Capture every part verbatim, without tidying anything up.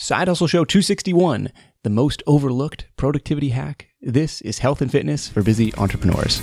Side Hustle Show two sixty-one, the most overlooked productivity hack. This is health and fitness for busy entrepreneurs.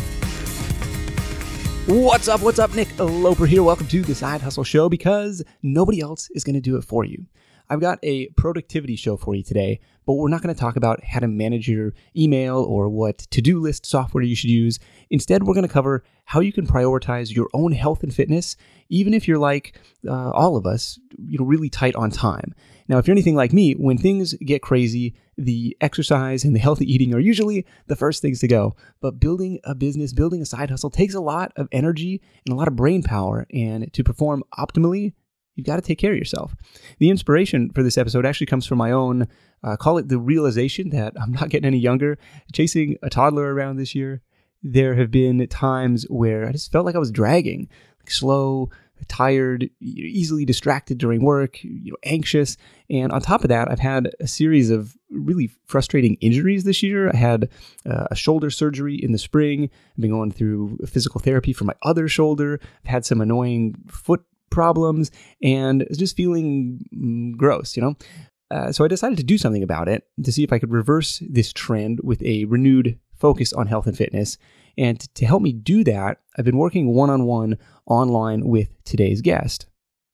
What's up? What's up? Nick Loper here. Welcome to the Side Hustle Show because nobody else is going to do it for you. I've got a productivity show for you today, but we're not going to talk about how to manage your email or what to-do list software you should use. Instead, we're going to cover how you can prioritize your own health and fitness, even if you're like uh, all of us, you know, really tight on time. Now, if you're anything like me, when things get crazy, the exercise and the healthy eating are usually the first things to go. But building a business, building a side hustle takes a lot of energy and a lot of brain power. And to perform optimally, you've got to take care of yourself. The inspiration for this episode actually comes from my own, uh, call it the realization that I'm not getting any younger. Chasing a toddler around this year, there have been times where I just felt like I was dragging, like slow, tired, easily distracted during work, you know, anxious. And on top of that, I've had a series of really frustrating injuries this year. I had uh, a shoulder surgery in the spring. I've been going through physical therapy for my other shoulder. I've had some annoying foot problems and just feeling mm, gross, you know? Uh, so I decided to do something about it to see if I could reverse this trend with a renewed focus on health and fitness. And to help me do that, I've been working one-on-one online with today's guest.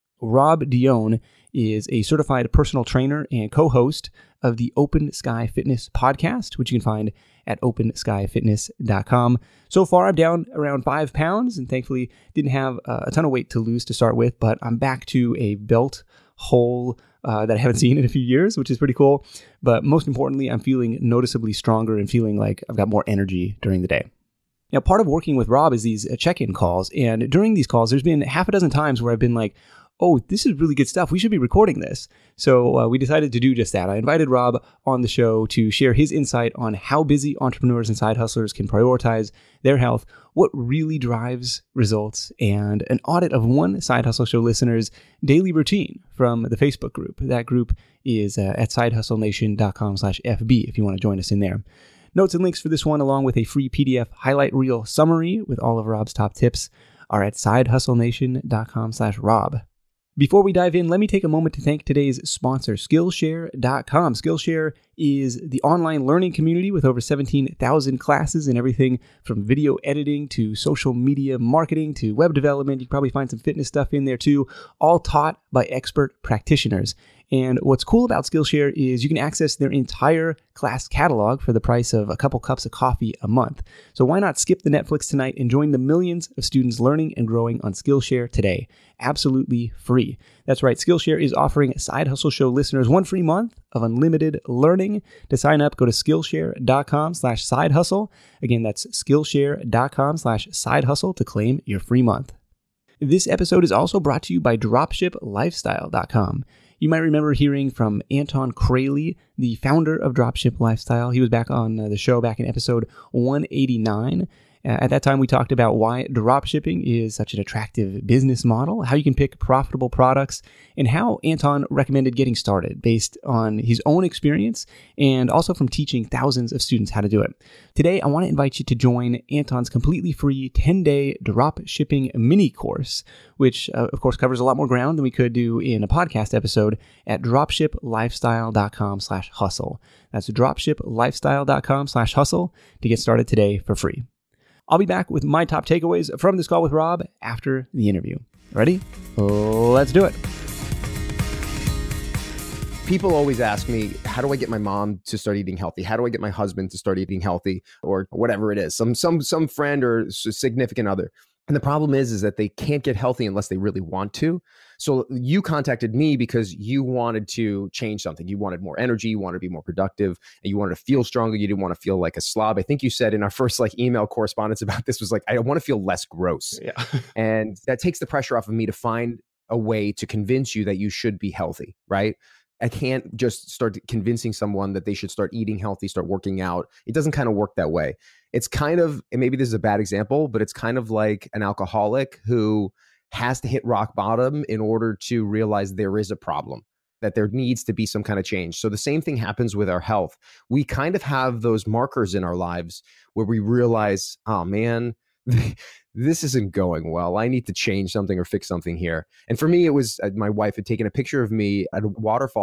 Rob Dione is a certified personal trainer and co-host of the Open Sky Fitness podcast, which you can find at open sky fitness dot com. So far, I'm down around five pounds and thankfully didn't have uh, a ton of weight to lose to start with, but I'm back to a belt hole uh, that I haven't seen in a few years, which is pretty cool. But most importantly, I'm feeling noticeably stronger and feeling like I've got more energy during the day. Now, part of working with Rob is these uh, check-in calls. And during these calls, there's been half a dozen times where I've been like, oh, this is really good stuff. We should be recording this. So uh, we decided to do just that. I invited Rob on the show to share his insight on how busy entrepreneurs and side hustlers can prioritize their health, what really drives results, and an audit of one Side Hustle Show listener's daily routine from the Facebook group. That group is uh, at sidehustlenation.com slash FB if you want to join us in there. Notes and links for this one, along with a free P D F highlight reel summary with all of Rob's top tips, are at sidehustlenation.com slash Rob. Before we dive in, let me take a moment to thank today's sponsor, Skillshare dot com. Skillshare is the online learning community with over seventeen thousand classes in everything from video editing to social media marketing to web development. You can probably find some fitness stuff in there too, all taught by expert practitioners. And what's cool about Skillshare is you can access their entire class catalog for the price of a couple cups of coffee a month. So why not skip the Netflix tonight and join the millions of students learning and growing on Skillshare today? Absolutely free. That's right. Skillshare is offering Side Hustle Show listeners one free month of unlimited learning. To sign up, go to Skillshare.com slash side hustle. Again, that's Skillshare.com slash side hustle to claim your free month. This episode is also brought to you by Dropship Lifestyle dot com. You might remember hearing from Anton Kraly, the founder of Dropship Lifestyle. He was back on the show back in episode one eighty-nine. At that time, we talked about why dropshipping is such an attractive business model, how you can pick profitable products, and how Anton recommended getting started based on his own experience and also from teaching thousands of students how to do it. Today, I want to invite you to join Anton's completely free ten-day dropshipping mini course, which, uh, of course, covers a lot more ground than we could do in a podcast episode at dropshiplifestyle.com slash hustle. That's dropshiplifestyle.com slash hustle to get started today for free. I'll be back with my top takeaways from this call with Rob after the interview. Ready? Let's do it. People always ask me, how do I get my mom to start eating healthy? How do I get my husband to start eating healthy? Or whatever it is, some some some friend or significant other. And the problem is, is that they can't get healthy unless they really want to. So you contacted me because you wanted to change something. You wanted more energy, you wanted to be more productive, and you wanted to feel stronger. You didn't want to feel like a slob. I think you said in our first like email correspondence about this was like, I want to feel less gross. Yeah. And that takes the pressure off of me to find a way to convince you that you should be healthy, right? I can't just start convincing someone that they should start eating healthy, start working out. It doesn't kind of work that way. It's kind of, and maybe this is a bad example, but it's kind of like an alcoholic who has to hit rock bottom in order to realize there is a problem, that there needs to be some kind of change. So the same thing happens with our health. We kind of have those markers in our lives where we realize, oh man, this isn't going well. I need to change something or fix something here. And for me, it was uh, my wife had taken a picture of me at a waterfall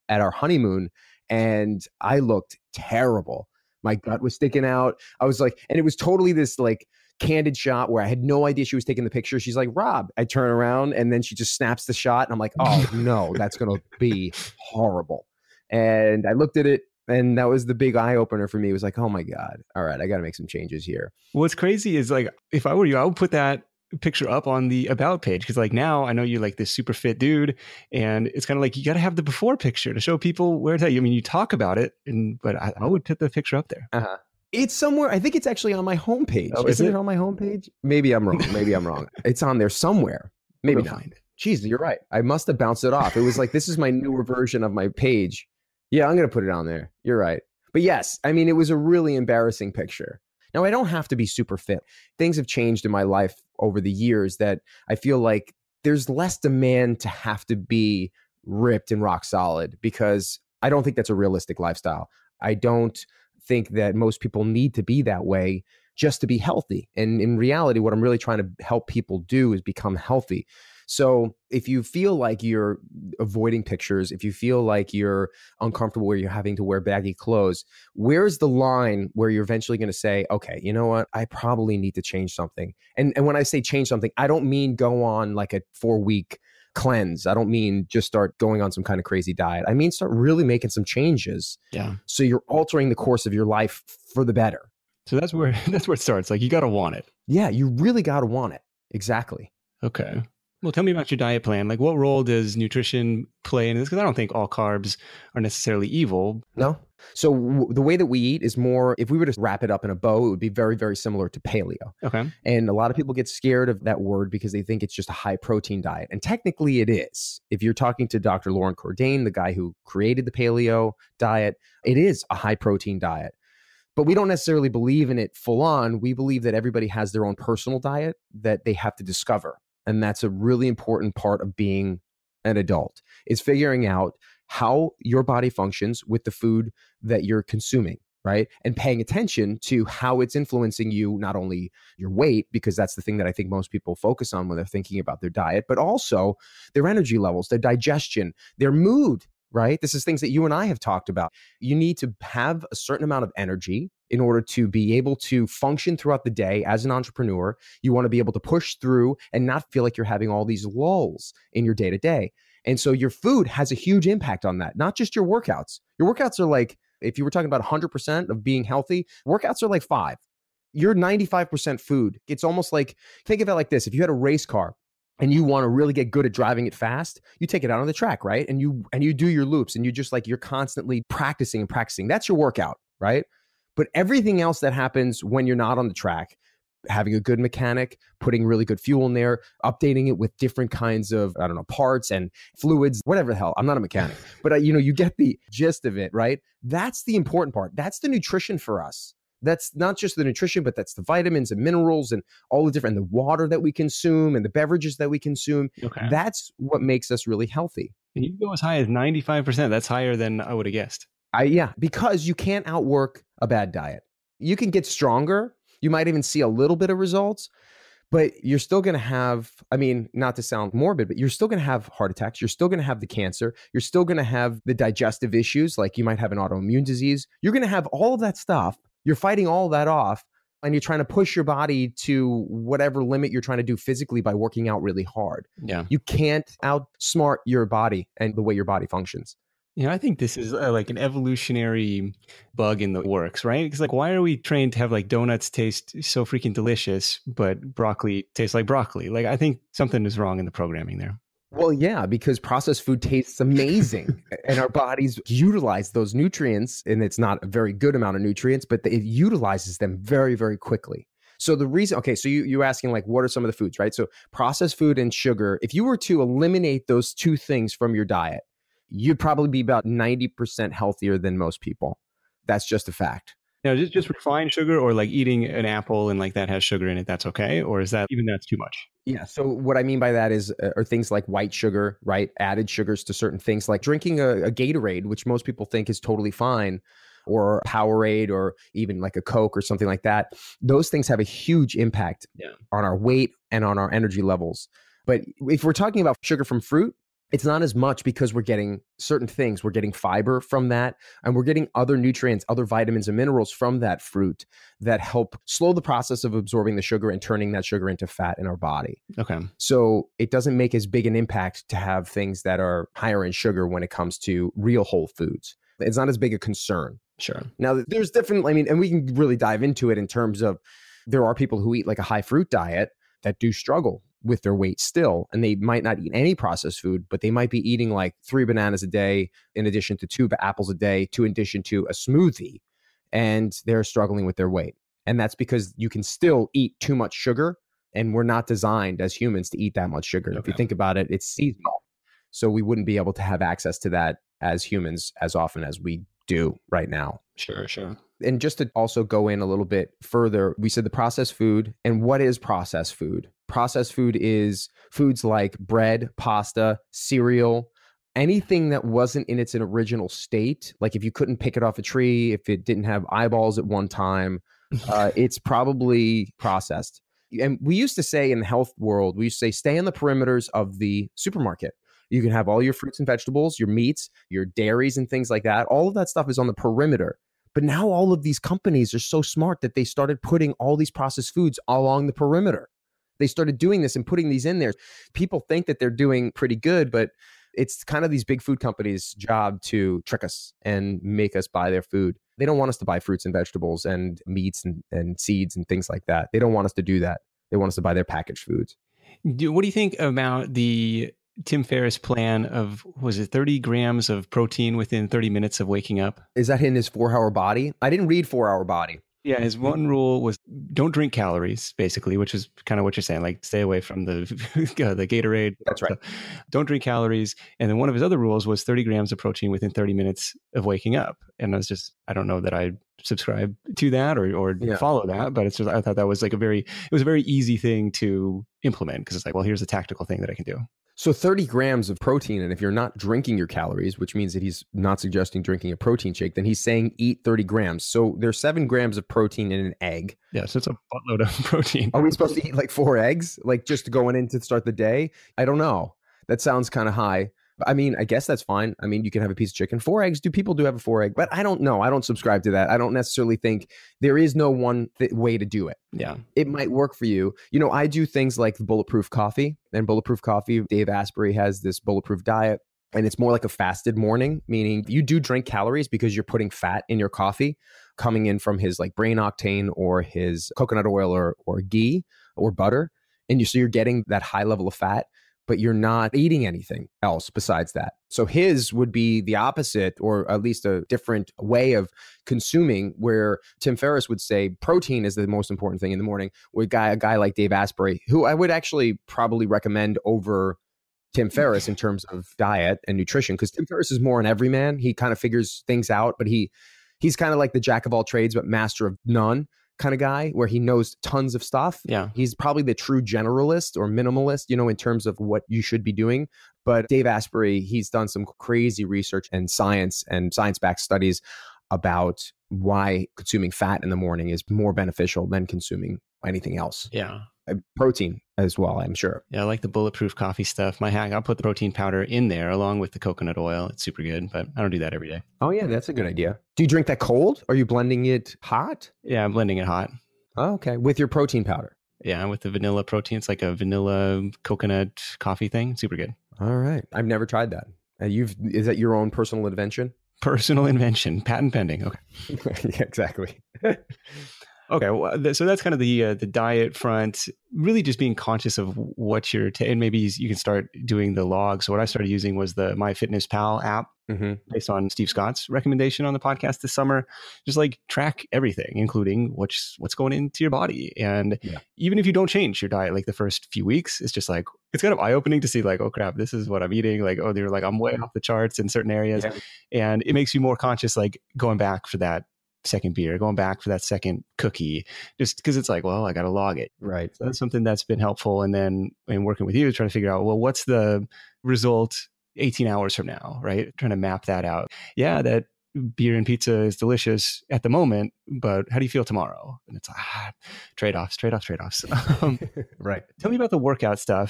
at our honeymoon and I looked terrible. My gut was sticking out. I was like, and it was totally this like candid shot where I had no idea she was taking the picture. She's like, Rob, I turn around and then she just snaps the shot. And I'm like, oh no, that's going to be horrible. And I looked at it and that was the big eye opener for me. It was like, oh my God, all right, I got to make some changes here. What's crazy is like, if I were you, I would put that picture up on the about page. Because like now I know you're like this super fit dude and it's kind of like, you got to have the before picture to show people where to, I mean, you talk about it, and but I, I would put the picture up there. Uh-huh. It's somewhere. I think it's actually on my homepage. Oh, is Isn't it? it on my homepage? Maybe I'm wrong. Maybe I'm wrong. It's on there somewhere. Maybe We'll not. find it. Jeez, you're right. I must have bounced it off. It was like, this is my newer version of my page. Yeah, I'm going to put it on there. You're right. But yes, I mean, it was a really embarrassing picture. Now, I don't have to be super fit. Things have changed in my life over the years that I feel like there's less demand to have to be ripped and rock solid because I don't think that's a realistic lifestyle. I don't think that most people need to be that way just to be healthy. And in reality, what I'm really trying to help people do is become healthy. So if you feel like you're avoiding pictures, if you feel like you're uncomfortable where you're having to wear baggy clothes, where's the line where you're eventually going to say, okay, you know what? I probably need to change something. And and when I say change something, I don't mean go on like a four week cleanse. I don't mean just start going on some kind of crazy diet. I mean, start really making some changes. Yeah. So you're altering the course of your life for the better. So that's where that's where it starts. Like you got to want it. Yeah, you really got to want it. Exactly. Okay. Well, tell me about your diet plan. Like what role does nutrition play in this? Because I don't think all carbs are necessarily evil. No. So w- the way that we eat is more, if we were to wrap it up in a bow, it would be very, very similar to paleo. Okay. And a lot of people get scared of that word because they think it's just a high protein diet. And technically it is. If you're talking to Doctor Lauren Cordain, the guy who created the paleo diet, it is a high protein diet. But we don't necessarily believe in it full on. We believe that everybody has their own personal diet that they have to discover. And that's a really important part of being an adult, is figuring out how your body functions with the food that you're consuming, right? And paying attention to how it's influencing you, not only your weight, because that's the thing that I think most people focus on when they're thinking about their diet, but also their energy levels, their digestion, their mood, right? This is things that you and I have talked about. You need to have a certain amount of energy in order to be able to function throughout the day as an entrepreneur. You want to be able to push through and not feel like you're having all these lulls in your day to day. And so your food has a huge impact on that, not just your workouts. Your workouts are like, if you were talking about one hundred percent of being healthy, workouts are like five. You're ninety-five percent food. It's almost like, think of it like this. If you had a race car and you want to really get good at driving it fast, you take it out on the track, right? And you and you do your loops and you just like, you're constantly practicing and practicing. That's your workout, right? But everything else that happens when you're not on the track, having a good mechanic, putting really good fuel in there, updating it with different kinds of, I don't know, parts and fluids, whatever the hell. I'm not a mechanic, but uh, you know, you get the gist of it, right? That's the important part. That's the nutrition for us. That's not just the nutrition, but that's the vitamins and minerals and all the different, and the water that we consume and the beverages that we consume. Okay. That's what makes us really healthy. And you go as high as ninety-five percent. That's higher than I would have guessed. I, yeah, because you can't outwork a bad diet. You can get stronger. You might even see a little bit of results, but you're still going to have, I mean, not to sound morbid, but you're still going to have heart attacks. You're still going to have the cancer. You're still going to have the digestive issues, like you might have an autoimmune disease. You're going to have all of that stuff. You're fighting all of that off, and you're trying to push your body to whatever limit you're trying to do physically by working out really hard. Yeah. You can't outsmart your body and the way your body functions. You know, I think this is uh, like an evolutionary bug in the works, right? Because like, why are we trained to have like donuts taste so freaking delicious, but broccoli tastes like broccoli? Like, I think something is wrong in the programming there. Well, yeah, because processed food tastes amazing and our bodies utilize those nutrients, and it's not a very good amount of nutrients, but it utilizes them very, very quickly. So the reason, okay, so you, you're asking like, what are some of the foods, right? So processed food and sugar, if you were to eliminate those two things from your diet, you'd probably be about ninety percent healthier than most people. That's just a fact. Now, just, just refined sugar, or like eating an apple and like that has sugar in it, that's okay? Or is that even that's too much? Yeah. So what I mean by that is, uh, are things like white sugar, right? Added sugars to certain things, like drinking a, a Gatorade, which most people think is totally fine, or Powerade, or even like a Coke or something like that. Those things have a huge impact yeah. on our weight and on our energy levels. But if we're talking about sugar from fruit, It's not as much because we're getting certain things. We're getting fiber from that, and we're getting other nutrients, other vitamins and minerals from that fruit that help slow the process of absorbing the sugar and turning that sugar into fat in our body. Okay. So it doesn't make as big an impact to have things that are higher in sugar when it comes to real whole foods. It's not as big a concern. Sure. Now, there's different, I mean, and we can really dive into it in terms of there are people who eat like a high fruit diet that do struggle with their weight still, and they might not eat any processed food, but they might be eating like three bananas a day in addition to two apples a day, to in addition to a smoothie, and they're struggling with their weight. And that's because you can still eat too much sugar, and we're not designed as humans to eat that much sugar. Okay. If you think about it, it's seasonal. So we wouldn't be able to have access to that as humans as often as we do right now. Sure, sure. And just to also go in a little bit further, we said the processed food. And what is processed food? Processed food is foods like bread, pasta, cereal, anything that wasn't in its original state. Like if you couldn't pick it off a tree, if it didn't have eyeballs at one time, uh, it's probably processed. And we used to say in the health world, we used to say, stay on the perimeters of the supermarket. You can have all your fruits and vegetables, your meats, your dairies and things like that. All of that stuff is on the perimeter. But now all of these companies are so smart that they started putting all these processed foods along the perimeter. They started doing this and putting these in there. People think that they're doing pretty good, but it's kind of these big food companies' job to trick us and make us buy their food. They don't want us to buy fruits and vegetables and meats and, and seeds and things like that. They don't want us to do that. They want us to buy their packaged foods. Do, what do you think about the Tim Ferriss plan of, was it thirty grams of protein within thirty minutes of waking up? Is that in his four-hour body? I didn't read four-hour body. Yeah, his one rule was don't drink calories, basically, which is kind of what you're saying, like stay away from the the Gatorade. That's right. Don't drink calories. And then one of his other rules was thirty grams of protein within thirty minutes of waking up. And I was just, I don't know that I subscribe to that or or yeah. follow that, but it's just, I thought that was like a very, it was a very easy thing to implement because it's like, well, here's a tactical thing that I can do. So thirty grams of protein, and if you're not drinking your calories, which means that he's not suggesting drinking a protein shake, then he's saying eat thirty grams. So there's seven grams of protein in an egg. Yeah, so it's a buttload of protein. Are we supposed to eat like four eggs, like just going in to start the day? I don't know. That sounds kind of high. I mean, I guess that's fine. I mean, you can have a piece of chicken. Four eggs, do people do have a four egg? But I don't know. I don't subscribe to that. I don't necessarily think there is no one th- way to do it. Yeah. It might work for you. You know, I do things like Bulletproof Coffee. And Bulletproof Coffee, Dave Asprey has this Bulletproof diet. And it's more like a fasted morning, meaning you do drink calories because you're putting fat in your coffee coming in from his like brain octane or his coconut oil or, or ghee or butter. And you so you're getting that high level of fat, but you're not eating anything else besides that. So his would be the opposite, or at least a different way of consuming, where Tim Ferriss would say protein is the most important thing in the morning, where a guy, a guy like Dave Asprey, who I would actually probably recommend over Tim Ferriss in terms of diet and nutrition, because Tim Ferriss is more an everyman. He kind of figures things out, but he he's kind of like the jack of all trades, but master of none kind of guy, where he knows tons of stuff. Yeah. He's probably the true generalist or minimalist, you know, in terms of what you should be doing. But Dave Asprey, he's done some crazy research and science and science-backed studies about why consuming fat in the morning is more beneficial than consuming anything else. Yeah. Protein as well, I'm sure. Yeah, I like the Bulletproof Coffee stuff. My hack, I'll put the protein powder in there along with the coconut oil. It's super good, but I don't do that every day. Oh yeah, that's a good idea. Do you drink that cold? Are you blending it hot? Yeah, I'm blending it hot. Oh, okay, with your protein powder. Yeah, with the vanilla protein. It's like a vanilla coconut coffee thing. Super good. All right. I've never tried that. Uh, you've is that your own personal invention? Personal invention, patent pending. Okay. Yeah, exactly. Okay, well, th- so that's kind of the uh, the diet front. Really, just being conscious of what you're taking. And maybe you can start doing the log. So what I started using was the MyFitnessPal app, mm-hmm. based on Steve Scott's recommendation on the podcast this summer. Just like track everything, including what's what's going into your body. And yeah. even if you don't change your diet, like the first few weeks, it's just like it's kind of eye opening to see like, oh crap, this is what I'm eating. Like, oh, they're like I'm way off the charts in certain areas, yeah. and it makes you more conscious, like going back for that second beer, going back for that second cookie, just because it's like, well, I got to log it. Right. So that's something that's been helpful. And then in working with you, trying to figure out, well, what's the result eighteen hours from now, right? Trying to map that out. Yeah, that beer and pizza is delicious at the moment, but how do you feel tomorrow? And it's ah, trade-offs, trade-offs, trade-offs. Um, right. Tell me about the workout stuff.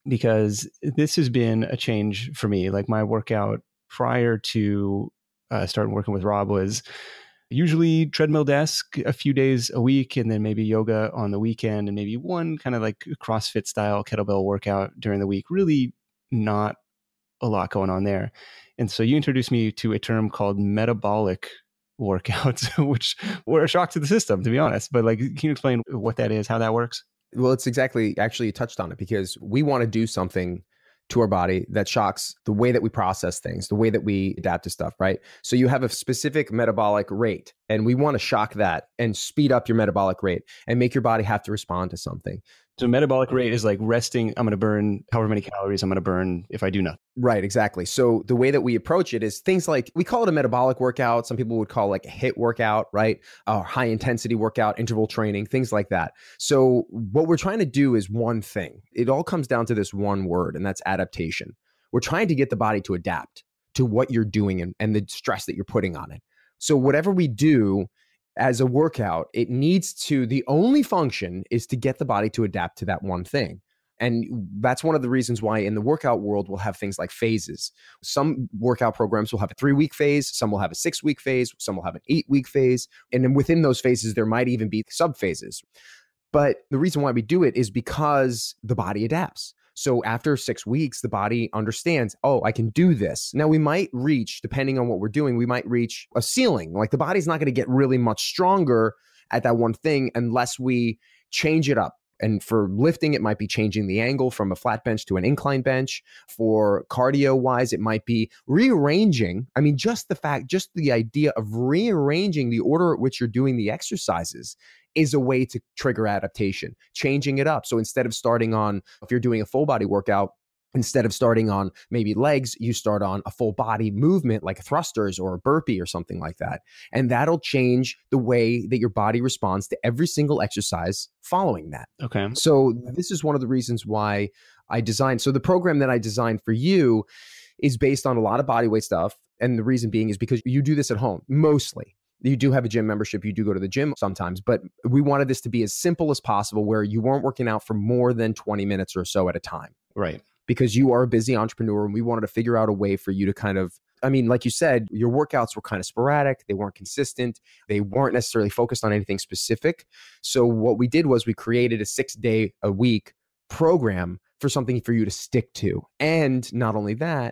because this has been a change for me. Like my workout prior to uh, starting working with Rob was usually treadmill desk a few days a week, and then maybe yoga on the weekend, and maybe one kind of like CrossFit style kettlebell workout during the week. Really not a lot going on there. And so you introduced me to a term called metabolic workouts, which were a shock to the system, to be honest. But like, can you explain what that is, how that works? Well, it's exactly, actually you touched on it, because we want to do something to our body that shocks the way that we process things, the way that we adapt to stuff, right? So you have a specific metabolic rate, and we want to shock that and speed up your metabolic rate and make your body have to respond to something. So metabolic rate is like resting. I'm going to burn however many calories I'm going to burn if I do nothing. Right, exactly. So the way that we approach it is things like, we call it a metabolic workout. Some people would call it like a HIIT workout, right? A high intensity workout, interval training, things like that. So what we're trying to do is one thing. It all comes down to this one word, and that's adaptation. We're trying to get the body to adapt to what you're doing and, and the stress that you're putting on it. So whatever we do as a workout, it needs to, the only function is to get the body to adapt to that one thing. And that's one of the reasons why in the workout world, we'll have things like phases. Some workout programs will have a three week phase. Some will have a six week phase. Some will have an eight week phase. And then within those phases, there might even be sub phases. But the reason why we do it is because the body adapts. So after six weeks, the body understands, oh, I can do this. Now we might reach, depending on what we're doing, we might reach a ceiling. Like the body's not going to get really much stronger at that one thing unless we change it up. And for lifting, it might be changing the angle from a flat bench to an incline bench. For cardio wise, it might be rearranging. I mean, just the fact, just the idea of rearranging the order at which you're doing the exercises is a way to trigger adaptation, changing it up. So instead of starting on, if you're doing a full body workout, instead of starting on maybe legs, you start on a full body movement like thrusters or a burpee or something like that. And that'll change the way that your body responds to every single exercise following that. Okay. So this is one of the reasons why I designed. So the program that I designed for you is based on a lot of body weight stuff. And the reason being is because you do this at home, mostly. You do have a gym membership. You do go to the gym sometimes, but we wanted this to be as simple as possible where you weren't working out for more than twenty minutes or so at a time. Right. Because you are a busy entrepreneur and we wanted to figure out a way for you to kind of, I mean, like you said, your workouts were kind of sporadic. They weren't consistent. They weren't necessarily focused on anything specific. So what we did was we created a six day a week program for something for you to stick to. And not only that,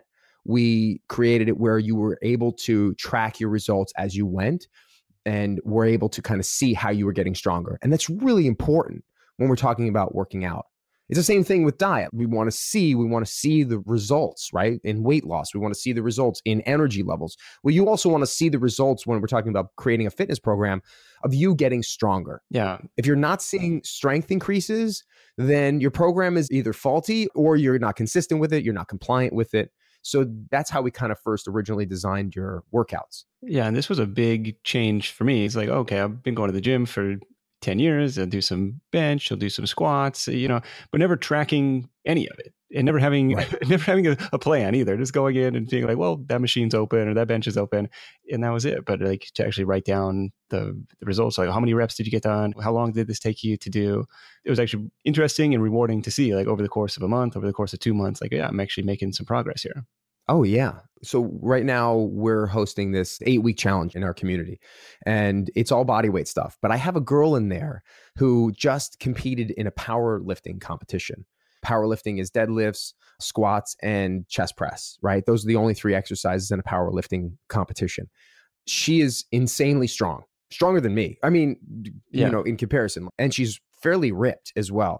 we created it where you were able to track your results as you went and were able to kind of see how you were getting stronger. And that's really important when we're talking about working out. It's the same thing with diet. We want to see, we want to see the results, right? In weight loss, we want to see the results in energy levels. Well, you also want to see the results when we're talking about creating a fitness program of you getting stronger. Yeah. If you're not seeing strength increases, then your program is either faulty or you're not consistent with it. You're not compliant with it. So that's how we kind of first originally designed your workouts. Yeah. And this was a big change for me. It's like, okay, I've been going to the gym for ten years. I'll do some bench, I'll do some squats, you know, but never tracking any of it and never having, right. never having a, a plan either. Just going in and being like, well, that machine's open or that bench is open. And that was it. But like to actually write down the, the results, like how many reps did you get done? How long did this take you to do? It was actually interesting and rewarding to see, like over the course of a month, over the course of two months, like, yeah, I'm actually making some progress here. Oh, yeah. So right now we're hosting this eight week challenge in our community and it's all body weight stuff. But I have a girl in there who just competed in a powerlifting competition. Powerlifting is deadlifts, squats, and chest press, right? Those are the only three exercises in a powerlifting competition. She is insanely strong, stronger than me. I mean, yeah. you know, in comparison, and she's fairly ripped as well.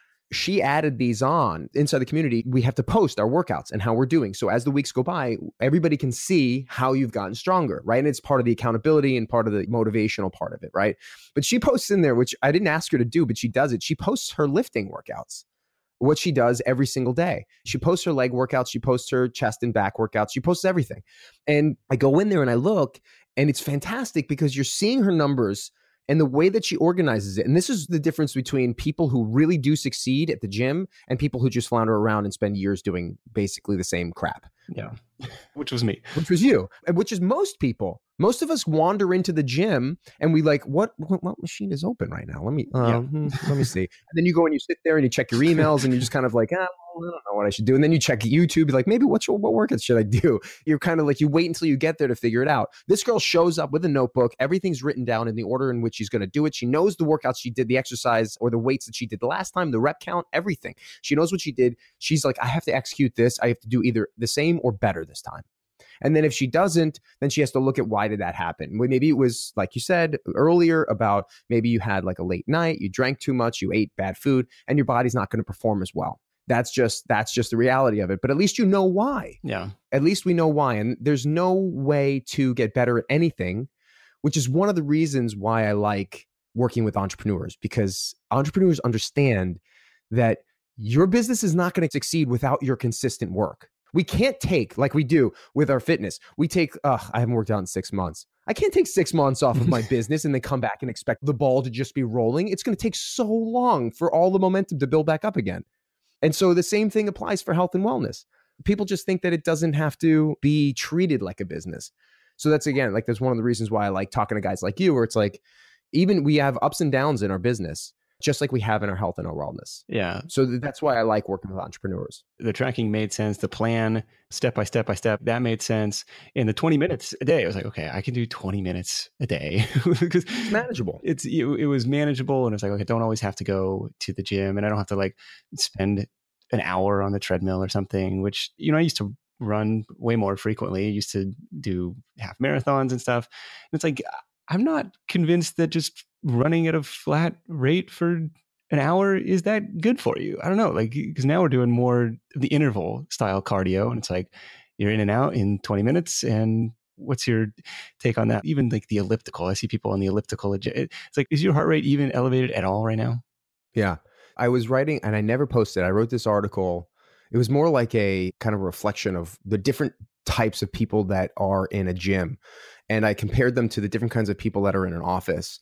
She added these on inside the community. We have to post our workouts and how we're doing. So as the weeks go by, everybody can see how you've gotten stronger, right? And it's part of the accountability and part of the motivational part of it, right? But she posts in there, which I didn't ask her to do, but she does it. She posts her lifting workouts, what she does every single day. She posts her leg workouts. She posts her chest and back workouts. She posts everything. And I go in there and I look, and it's fantastic because you're seeing her numbers and the way that she organizes it. And this is the difference between people who really do succeed at the gym and people who just flounder around and spend years doing basically the same crap. Yeah. which was me. Which was you, and which is most people. Most of us wander into the gym and we like, what, what, what machine is open right now? Let me, uh, Yeah. hmm, let me see. And then you go and you sit there and you check your emails and you're just kind of like, ah, well, I don't know what I should do. And then you check YouTube, like, maybe what's what workouts should I do? You're kind of like, you wait until you get there to figure it out. This girl shows up with a notebook. Everything's written down in the order in which she's going to do it. She knows the workouts she did, the exercise or the weights that she did the last time, the rep count, everything. She knows what she did. She's like, I have to execute this. I have to do either the same or better this time. And then if she doesn't, then she has to look at why did that happen? Well, maybe it was, like you said earlier, about maybe you had like a late night, you drank too much, you ate bad food, and your body's not going to perform as well. That's just that's just the reality of it. But at least you know why. Yeah. At least we know why. And there's no way to get better at anything, which is one of the reasons why I like working with entrepreneurs, because entrepreneurs understand that your business is not going to succeed without your consistent work. We can't take, like we do with our fitness, we take, uh, I haven't worked out in six months. I can't take six months off of my business and then come back and expect the ball to just be rolling. It's going to take so long for all the momentum to build back up again. And so the same thing applies for health and wellness. People just think that it doesn't have to be treated like a business. So that's, again, like that's one of the reasons why I like talking to guys like you, where it's like, even we have ups and downs in our business, just like we have in our health and our wellness. Yeah. So that's why I like working with entrepreneurs. The tracking made sense. The plan, step by step by step, that made sense. In the twenty minutes a day, I was like, okay, I can do twenty minutes a day. Because it's manageable. It's it, it was manageable, and it's like, okay, I don't always have to go to the gym, and I don't have to like spend an hour on the treadmill or something. Which, you know, I used to run way more frequently. I used to do half marathons and stuff. And it's like, I'm not convinced that just running at a flat rate for an hour is that good for you. I don't know, like, because now we're doing more of the interval style cardio, and it's like you're in and out in twenty minutes. And what's your take on that? Even like the elliptical, I see people on the elliptical. It's like, is your heart rate even elevated at all right now? Yeah. I was writing, and I never posted, I wrote this article. It was more like a kind of a reflection of the different types of people that are in a gym. And I compared them to the different kinds of people that are in an office.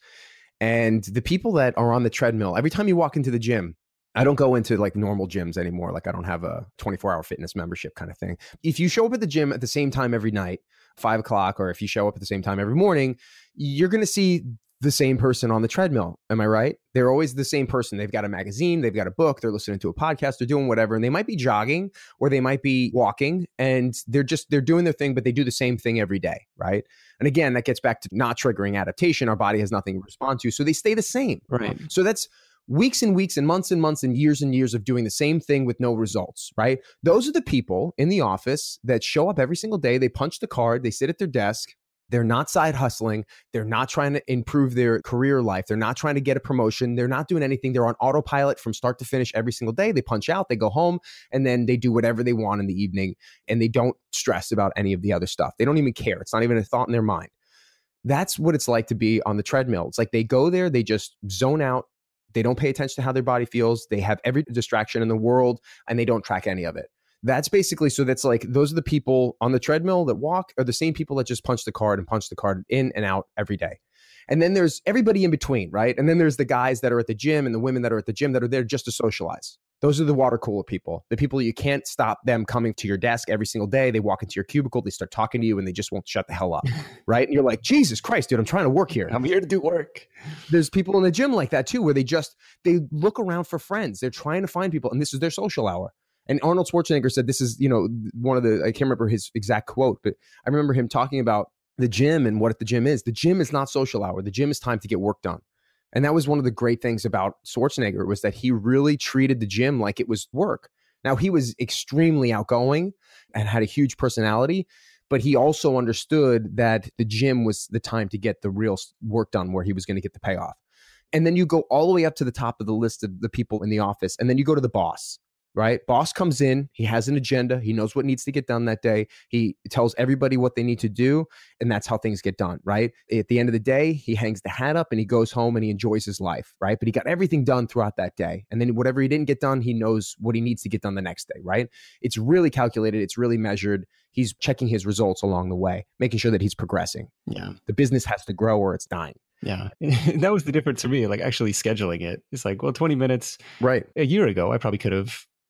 And the people that are on the treadmill, every time you walk into the gym, I don't go into like normal gyms anymore. Like I don't have a twenty-four hour fitness membership kind of thing. If you show up at the gym at the same time every night, five o'clock, or if you show up at the same time every morning, you're going to see the same person on the treadmill. Am I right? They're always the same person. They've got a magazine, they've got a book, they're listening to a podcast, they're doing whatever, and they might be jogging or they might be walking, and they're just, they're doing their thing, but they do the same thing every day, right? And again, that gets back to not triggering adaptation. Our body has nothing to respond to, so they stay the same. Right. So that's weeks and weeks and months and months and years and years of doing the same thing with no results, right? Those are the people in the office that show up every single day. They punch the card, they sit at their desk. They're not side hustling. They're not trying to improve their career life. They're not trying to get a promotion. They're not doing anything. They're on autopilot from start to finish every single day. They punch out, they go home, and then they do whatever they want in the evening, and they don't stress about any of the other stuff. They don't even care. It's not even a thought in their mind. That's what it's like to be on the treadmill. It's like they go there, they just zone out. They don't pay attention to how their body feels. They have every distraction in the world, and they don't track any of it. That's basically, so that's like, those are the people on the treadmill that walk are the same people that just punch the card and punch the card in and out every day. And then there's everybody in between, right? And then there's the guys that are at the gym and the women that are at the gym that are there just to socialize. Those are the water cooler people, the people you can't stop them coming to your desk every single day. They walk into your cubicle, they start talking to you, and they just won't shut the hell up, right? And you're like, Jesus Christ, dude, I'm trying to work here. I'm here to do work. There's people in the gym like that too, where they just, they look around for friends. They're trying to find people, and this is their social hour. And Arnold Schwarzenegger said, this is, you know, one of the, I can't remember his exact quote, but I remember him talking about the gym and what the gym is. The gym is not social hour. The gym is time to get work done. And that was one of the great things about Schwarzenegger, was that he really treated the gym like it was work. Now, he was extremely outgoing and had a huge personality, but he also understood that the gym was the time to get the real work done, where he was going to get the payoff. And then you go all the way up to the top of the list of the people in the office, and then you go to the boss. Right? Boss comes in, he has an agenda, he knows what needs to get done that day. He tells everybody what they need to do, and that's how things get done, right? At the end of the day, he hangs the hat up and he goes home and he enjoys his life, right? But he got everything done throughout that day. And then whatever he didn't get done, he knows what he needs to get done the next day, right? It's really calculated, it's really measured. He's checking his results along the way, making sure that he's progressing. Yeah. The business has to grow or it's dying. Yeah. That was the difference for me, like actually scheduling it. It's like, well, twenty minutes. Right. A year ago, I probably could have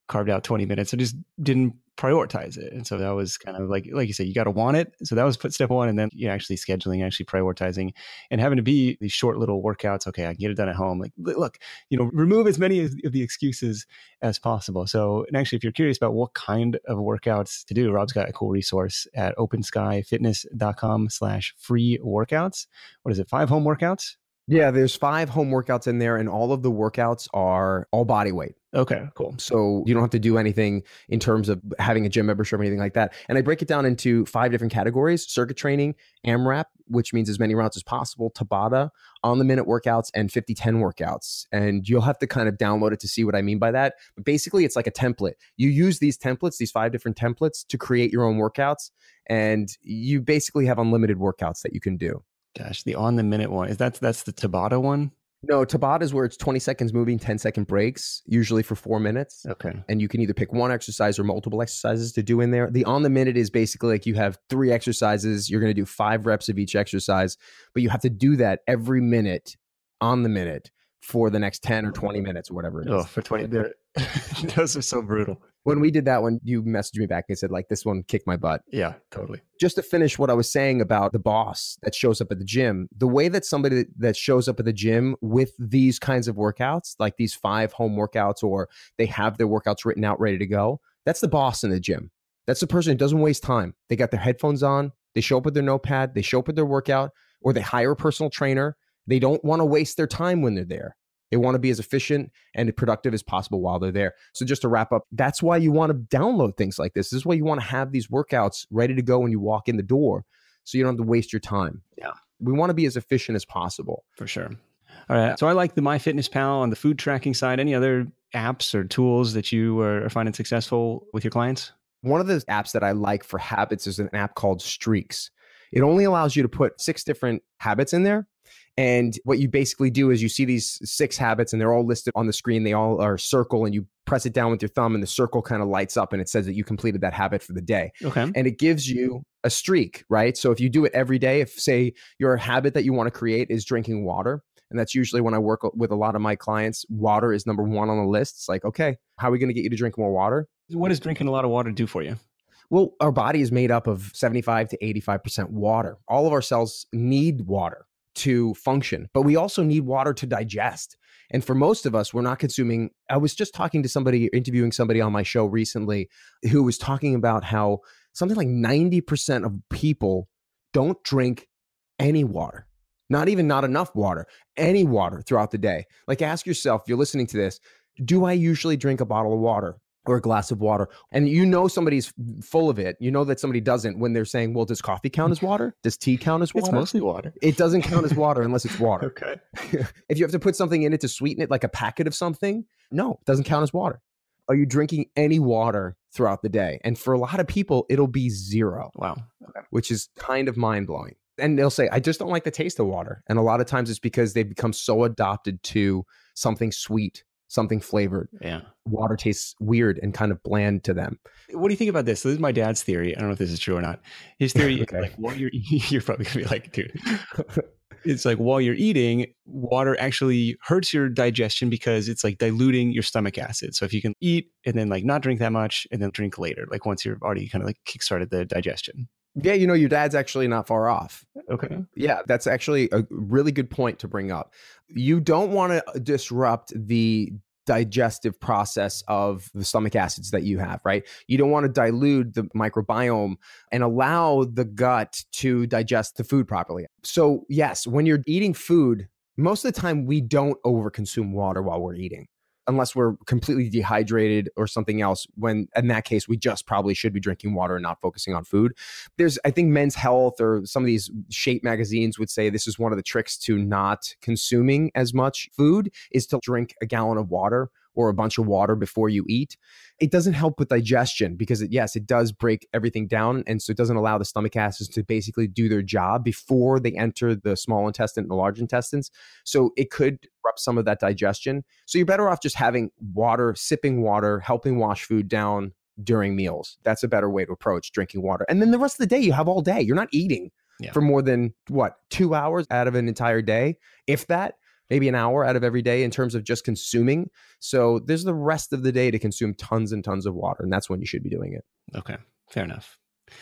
carved out twenty minutes. I just didn't prioritize it. And so that was kind of like, like you said, you got to want it. So that was put step one. And then you know, actually scheduling, actually prioritizing and having to be these short little workouts. Okay, I can get it done at home. Like, look, you know, remove as many of the excuses as possible. So, and actually, if you're curious about what kind of workouts to do, Rob's got a cool resource at openskyfitness.com slash free workouts. What is it? Five home workouts? Yeah, there's five home workouts in there, and all of the workouts are all body weight. Okay, cool. So you don't have to do anything in terms of having a gym membership or anything like that. And I break it down into five different categories: circuit training, AMRAP, which means as many rounds as possible, Tabata, on the minute workouts, and fifty ten workouts. And you'll have to kind of download it to see what I mean by that. But basically, it's like a template. You use these templates, these five different templates, to create your own workouts. And you basically have unlimited workouts that you can do. Gosh, the on the minute one, is that that's the Tabata one? No, Tabata is where it's twenty seconds moving, ten second breaks, usually for four minutes. Okay. And you can either pick one exercise or multiple exercises to do in there. The on the minute is basically like you have three exercises. You're going to do five reps of each exercise, but you have to do that every minute on the minute for the next ten or twenty minutes or whatever it is. Oh, for twenty. Those are so brutal. When we did that one, you messaged me back and said, like, this one kicked my butt. Yeah, totally. Just to finish what I was saying about the boss that shows up at the gym, the way that somebody that shows up at the gym with these kinds of workouts, like these five home workouts, or they have their workouts written out, ready to go, that's the boss in the gym. That's the person who doesn't waste time. They got their headphones on. They show up with their notepad. They show up with their workout, or they hire a personal trainer. They don't want to waste their time when they're there. They want to be as efficient and productive as possible while they're there. So just to wrap up, that's why you want to download things like this. This is why you want to have these workouts ready to go when you walk in the door, so you don't have to waste your time. Yeah. We want to be as efficient as possible. For sure. All right. So I like the MyFitnessPal on the food tracking side. Any other apps or tools that you are finding successful with your clients? One of the apps that I like for habits is an app called Streaks. It only allows you to put six different habits in there. And what you basically do is you see these six habits and they're all listed on the screen. They all are circle, and you press it down with your thumb and the circle kind of lights up and it says that you completed that habit for the day. Okay. And it gives you a streak, right? So if you do it every day, if say your habit that you want to create is drinking water, and that's usually when I work with a lot of my clients, water is number one on the list. It's like, okay, how are we going to get you to drink more water? What does drinking a lot of water do for you? Well, our body is made up of seventy-five to eighty-five percent water. All of our cells need water to function, but we also need water to digest. And for most of us, we're not consuming. I was just talking to somebody, interviewing somebody on my show recently who was talking about how something like ninety percent of people don't drink any water, not even not enough water, any water throughout the day. Like, ask yourself, if you're listening to this, do I usually drink a bottle of water or a glass of water? And you know somebody's full of it. You know that somebody doesn't when they're saying, well, does coffee count as water? Does tea count as water? It's mostly water. It doesn't count as water unless it's water. Okay. If you have to put something in it to sweeten it, like a packet of something, no, it doesn't count as water. Are you drinking any water throughout the day? And for a lot of people, it'll be zero. Wow. Okay. Which is kind of mind-blowing. And they'll say, I just don't like the taste of water. And a lot of times it's because they've become so adopted to something sweet, something flavored. Yeah. Water tastes weird and kind of bland to them. What do you think about this? So this is my dad's theory. I don't know if this is true or not. His theory, Okay. like, while you're, you're probably going to be like, dude, it's like while you're eating, water actually hurts your digestion because it's like diluting your stomach acid. So if you can eat and then like not drink that much and then drink later, like once you're already kind of like kickstarted the digestion. Yeah, you know, your dad's actually not far off. Okay. Yeah, that's actually a really good point to bring up. You don't want to disrupt the digestive process of the stomach acids that you have, right? You don't want to dilute the microbiome and allow the gut to digest the food properly. So yes, when you're eating food, most of the time we don't overconsume water while we're eating, unless we're completely dehydrated or something else, when in that case, we just probably should be drinking water and not focusing on food. There's, I think Men's Health or some of these Shape magazines would say this is one of the tricks to not consuming as much food is to drink a gallon of water or a bunch of water before you eat. It doesn't help with digestion because, it, yes, it does break everything down. And so it doesn't allow the stomach acids to basically do their job before they enter the small intestine and the large intestines. So it could disrupt some of that digestion. So you're better off just having water, sipping water, helping wash food down during meals. That's a better way to approach drinking water. And then the rest of the day, you have all day. You're not eating yeah. for more than, what, two hours out of an entire day, if that. maybe an hour out of every day in terms of just consuming. So there's the rest of the day to consume tons and tons of water. And that's when you should be doing it. Okay, fair enough.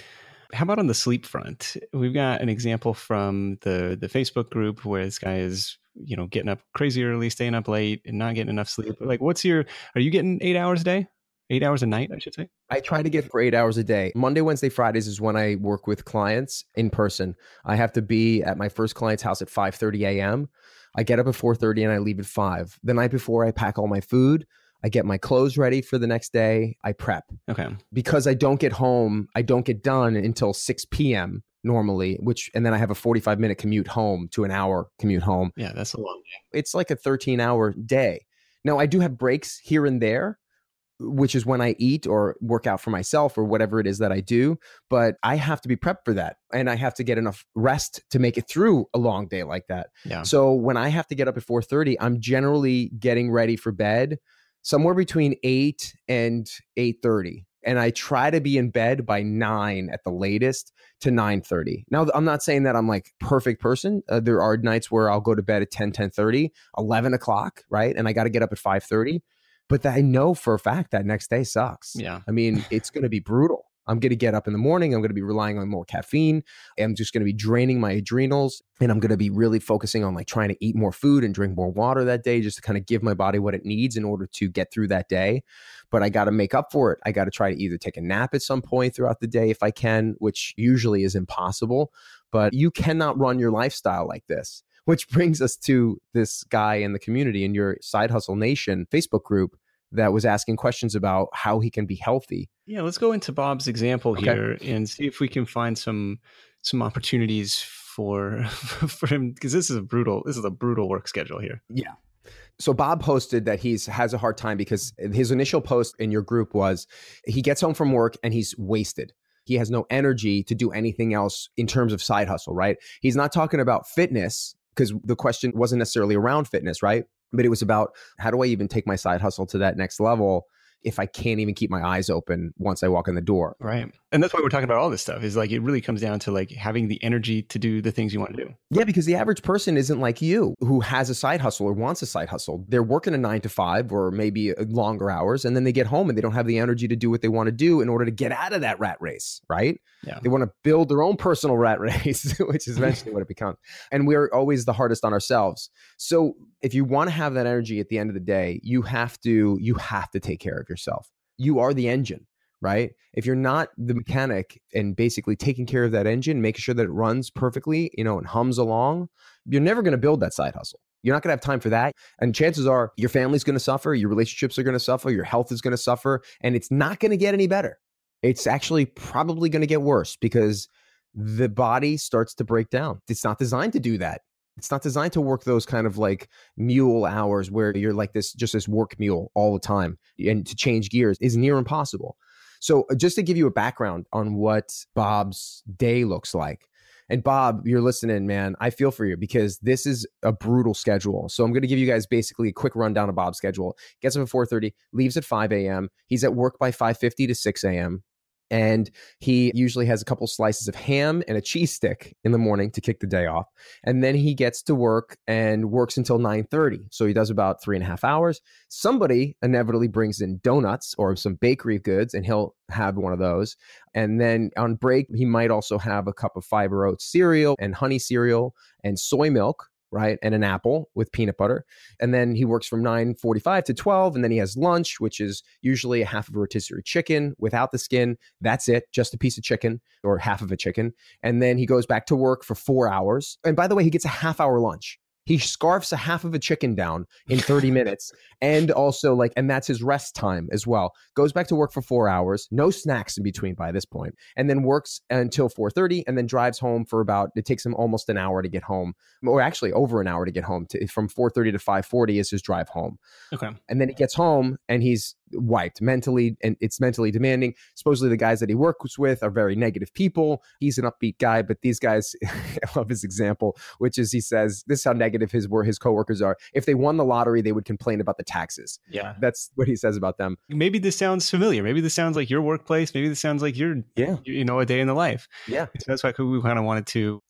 How about on the sleep front? We've got an example from the, the Facebook group where this guy is, you know, getting up crazy early, staying up late and not getting enough sleep. Like, what's your, are you getting eight hours a day? Eight hours a night, I should say? I try to get for eight hours a day. Monday, Wednesday, Fridays is when I work with clients in person. I have to be at my first client's house at five thirty a.m. I get up at four thirty and I leave at five. The night before, I pack all my food. I get my clothes ready for the next day. I prep. Okay. Because I don't get home, I don't get done until six p.m. normally, which, and then I have a forty-five minute commute home to an hour commute home. Yeah, that's a long day. It's like a thirteen hour day. Now, I do have breaks here and there, which is when I eat or work out for myself or whatever it is that I do. But I have to be prepped for that. And I have to get enough rest to make it through a long day like that. Yeah. So when I have to get up at four thirty, I'm generally getting ready for bed somewhere between eight and eight thirty. And I try to be in bed by nine at the latest to nine thirty. Now, I'm not saying that I'm like perfect person. Uh, there are nights where I'll go to bed at ten, ten thirty, eleven o'clock, right? And I got to get up at five thirty. But I know for a fact that next day sucks. Yeah. I mean, it's going to be brutal. I'm going to get up in the morning. I'm going to be relying on more caffeine. I'm just going to be draining my adrenals. And I'm going to be really focusing on like trying to eat more food and drink more water that day, just to kind of give my body what it needs in order to get through that day. But I got to make up for it. I got to try to either take a nap at some point throughout the day if I can, which usually is impossible. But you cannot run your lifestyle like this. Which brings us to this guy in the community in your Side Hustle Nation Facebook group that was asking questions about how he can be healthy. Yeah, let's go into Bob's example Okay. here and see if we can find some some opportunities for for him, because this is a brutal this is a brutal work schedule here. Yeah. So Bob posted that he's has a hard time because his initial post in your group was he gets home from work and he's wasted. He has no energy to do anything else in terms of side hustle, right? He's not talking about fitness, because the question wasn't necessarily around fitness, right? But it was about, how do I even take my side hustle to that next level if I can't even keep my eyes open once I walk in the door? Right. And that's why we're talking about all this stuff, is like, it really comes down to like having the energy to do the things you want to do. Yeah, because the average person isn't like you who has a side hustle or wants a side hustle. They're working a nine to five or maybe longer hours, and then they get home and they don't have the energy to do what they want to do in order to get out of that rat race, right? Yeah. They want to build their own personal rat race, which is eventually what it becomes. And we're always the hardest on ourselves. So if you want to have that energy at the end of the day, you have to, you have to take care of yourself. You are the engine, right? If you're not the mechanic and basically taking care of that engine, making sure that it runs perfectly, you know, and hums along, you're never going to build that side hustle. You're not going to have time for that. And chances are your family's going to suffer, your relationships are going to suffer, your health is going to suffer, and it's not going to get any better. It's actually probably going to get worse because the body starts to break down. It's not designed to do that. It's not designed to work those kind of like mule hours where you're like this, just this work mule all the time, and to change gears is near impossible. So just to give you a background on what Bob's day looks like. And Bob, you're listening, man, I feel for you because this is a brutal schedule. So I'm going to give you guys basically a quick rundown of Bob's schedule. Gets up at four thirty, leaves at five a.m. He's at work by five fifty to six a.m. And he usually has a couple slices of ham and a cheese stick in the morning to kick the day off. And then he gets to work and works until nine thirty. So he does about three and a half hours. Somebody inevitably brings in donuts or some bakery goods, and he'll have one of those. And then on break, he might also have a cup of fiber oats cereal and honey cereal and soy milk, right? And an apple with peanut butter. And then he works from nine forty-five to twelve. And then he has lunch, which is usually a half of a rotisserie chicken without the skin. That's it, just a piece of chicken or half of a chicken. And then he goes back to work for four hours. And by the way, he gets a half hour lunch. He scarfs a half of a chicken down in thirty minutes. And also like, and that's his rest time as well. Goes back to work for four hours, no snacks in between by this point, and then works until four thirty and then drives home for about, it takes him almost an hour to get home, or actually over an hour to get home. To, from four thirty to five forty is his drive home. Okay. And then he gets home and he's wiped mentally, and it's mentally demanding. Supposedly the guys that he works with are very negative people. He's an upbeat guy, but these guys, I love his example, which is he says, this is how negative his, his coworkers are. If they won the lottery, they would complain about the taxes. Yeah. That's what he says about them. Maybe this sounds familiar. Maybe this sounds like your workplace. Maybe this sounds like your, yeah. you know, a day in the life. Yeah. So that's why we kind of wanted to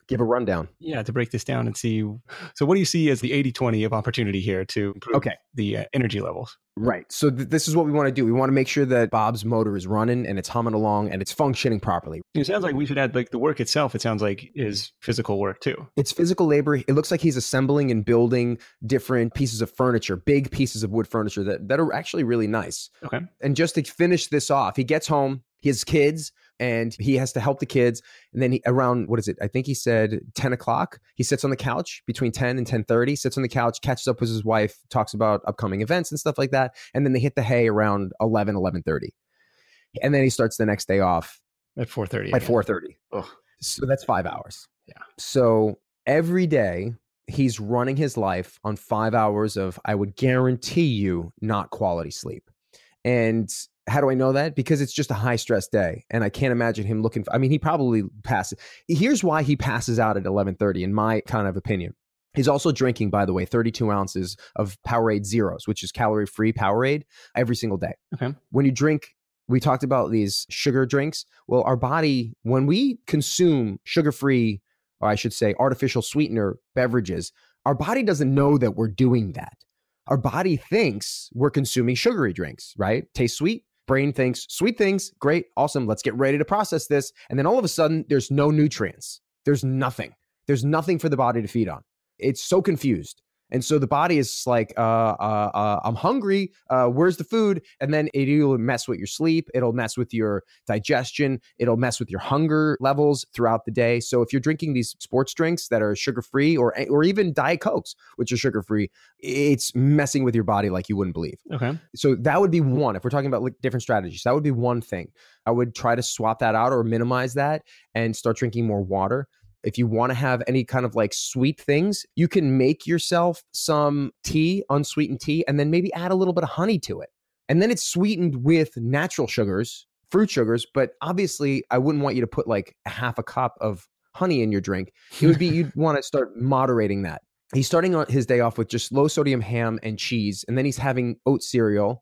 give a rundown. Yeah, to break this down and see. So what do you see as the eighty twenty of opportunity here to improve Okay. the uh, energy levels? Right. So th- this is what we want to do. We want to make sure that Bob's motor is running and it's humming along and it's functioning properly. It sounds like we should add like the work itself. It sounds like is physical work too. It's physical labor. It looks like he's assembling and building different pieces of furniture, big pieces of wood furniture that, that are actually really nice. Okay. And just to finish this off, he gets home, his kids, and he has to help the kids. And then he, around, what is it? I think he said ten o'clock. He sits on the couch between ten and ten thirty, sits on the couch, catches up with his wife, talks about upcoming events and stuff like that. And then they hit the hay around eleven, eleven thirty. And then he starts the next day off At four thirty. at four thirty. Ugh. So that's five hours. Yeah. So every day he's running his life on five hours of, I would guarantee you, not quality sleep. And how do I know that? Because it's just a high stress day. And I can't imagine him looking for, I mean, he probably passes. Here's why he passes out at eleven thirty, in my kind of opinion. He's also drinking, by the way, thirty-two ounces of Powerade Zeros, which is calorie-free Powerade, every single day. Okay. When you drink, we talked about these sugar drinks. Well, our body, when we consume sugar-free, or I should say artificial sweetener beverages, our body doesn't know that we're doing that. Our body thinks we're consuming sugary drinks, right? Taste sweet. Brain thinks sweet things, great, awesome. Let's get ready to process this. And then all of a sudden, there's no nutrients. There's nothing. There's nothing for the body to feed on. It's so confused. And so the body is like, uh, uh, uh, I'm hungry. Uh, where's the food? And then it'll mess with your sleep. It'll mess with your digestion. It'll mess with your hunger levels throughout the day. So if you're drinking these sports drinks that are sugar-free or, or even Diet Cokes, which are sugar-free, it's messing with your body like you wouldn't believe. Okay. So that would be one. If we're talking about like different strategies, that would be one thing. I would try to swap that out or minimize that and start drinking more water. If you want to have any kind of like sweet things, you can make yourself some tea, unsweetened tea, and then maybe add a little bit of honey to it. And then it's sweetened with natural sugars, fruit sugars. But obviously, I wouldn't want you to put like a half a cup of honey in your drink. It would be, you'd want to start moderating that. He's starting on his day off with just low sodium ham and cheese, and then he's having oat cereal.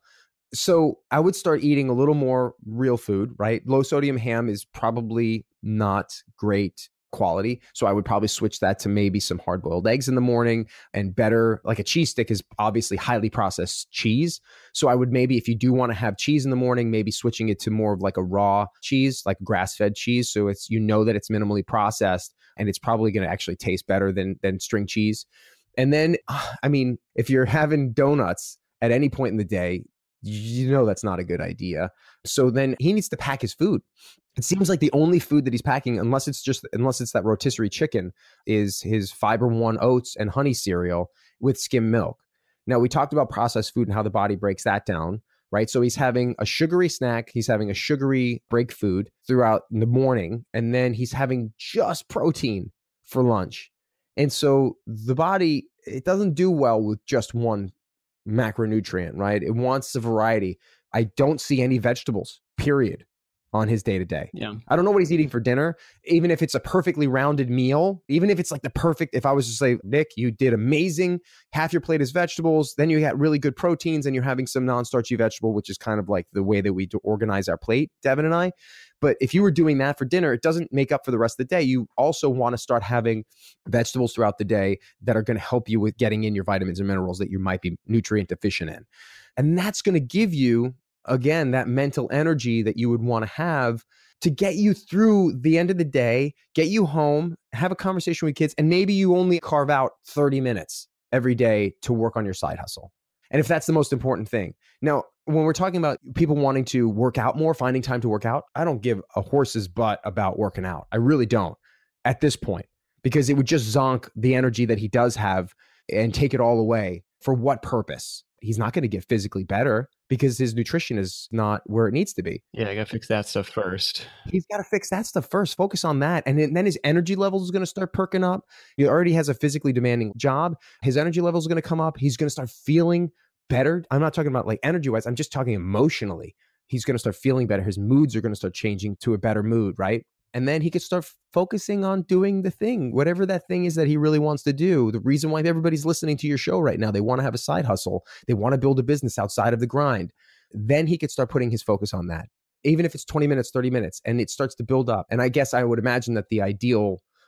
So I would start eating a little more real food, right? Low sodium ham is probably not great quality. So I would probably switch that to maybe some hard boiled eggs in the morning, and better, like a cheese stick is obviously highly processed cheese. So I would maybe, if you do want to have cheese in the morning, maybe switching it to more of like a raw cheese, like grass fed cheese. So it's, you know, that it's minimally processed and it's probably going to actually taste better than, than string cheese. And then, I mean, if you're having donuts at any point in the day, you know that's not a good idea. So then he needs to pack his food. It seems like the only food that he's packing, unless it's just unless it's that rotisserie chicken, is his Fiber One oats and honey cereal with skim milk. Now, we talked about processed food and how the body breaks that down, right? So he's having a sugary snack, he's having a sugary break food throughout the morning, and then he's having just protein for lunch. And so the body, it doesn't do well with just one macronutrient, right? It wants a variety. I don't see any vegetables, period, on his day to day. Yeah. I don't know what he's eating for dinner. Even if it's a perfectly rounded meal, even if it's like the perfect, if I was to say, Nick, you did amazing, half your plate is vegetables, then you got really good proteins and you're having some non-starchy vegetable, which is kind of like the way that we do organize our plate, Devin and I. But if you were doing that for dinner, it doesn't make up for the rest of the day. You also want to start having vegetables throughout the day that are going to help you with getting in your vitamins and minerals that you might be nutrient deficient in. And that's going to give you, again, that mental energy that you would want to have to get you through the end of the day, get you home, have a conversation with kids, and maybe you only carve out thirty minutes every day to work on your side hustle. And if that's the most important thing. Now, when we're talking about people wanting to work out more, finding time to work out, I don't give a horse's butt about working out. I really don't at this point, because it would just zonk the energy that he does have and take it all away. For what purpose? He's not going to get physically better because his nutrition is not where it needs to be. Yeah, I got to fix that stuff first. He's got to fix that stuff first. Focus on that. And then his energy levels is going to start perking up. He already has a physically demanding job. His energy levels are going to come up. He's going to start feeling better. I'm not talking about like energy wise. I'm just talking emotionally. He's going to start feeling better. His moods are going to start changing to a better mood, right? And then he could start f- focusing on doing the thing, whatever that thing is that he really wants to do. The reason why everybody's listening to your show right now, they want to have a side hustle. They want to build a business outside of the grind. Then he could start putting his focus on that, even if it's twenty minutes, thirty minutes, and it starts to build up. And I guess I would imagine that the ideal